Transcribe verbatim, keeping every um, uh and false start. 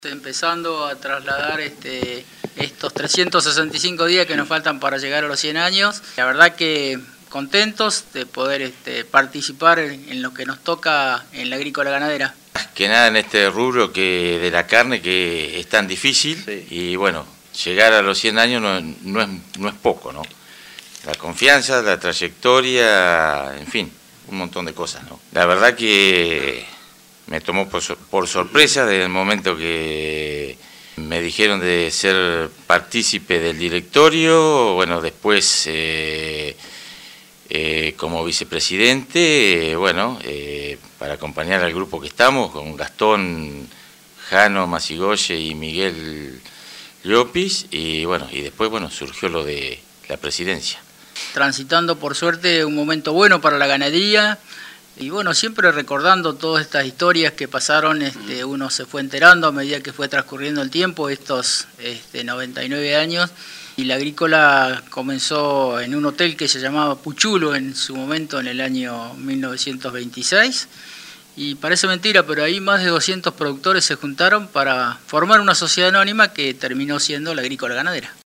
Empezando a trasladar este, estos trescientos sesenta y cinco días que nos faltan para llegar a los cien años. La verdad que contentos de poder este, participar en, en lo que nos toca en la agrícola ganadera. Que nada en este rubro que de la carne que es tan difícil, sí. Y bueno, llegar a los cien años no, no, es, no es poco, ¿no? La confianza, la trayectoria, en fin, un montón de cosas, ¿no? La verdad que me tomó por, por sorpresa desde el momento que me dijeron de ser partícipe del directorio, bueno, después eh, eh, como vicepresidente, eh, bueno, eh, para acompañar al grupo que estamos, con Gastón, Jano Macigoye y Miguel Llopis, y bueno, y después, bueno, surgió lo de la presidencia. Transitando, por suerte, un momento bueno para la ganadería. Y bueno, siempre recordando todas estas historias que pasaron, este, uno se fue enterando a medida que fue transcurriendo el tiempo, estos este, noventa y nueve años, y la agrícola comenzó en un hotel que se llamaba Puchulo en su momento, en el año mil novecientos veintiséis, y parece mentira, pero ahí más de doscientos productores se juntaron para formar una sociedad anónima que terminó siendo la agrícola ganadera.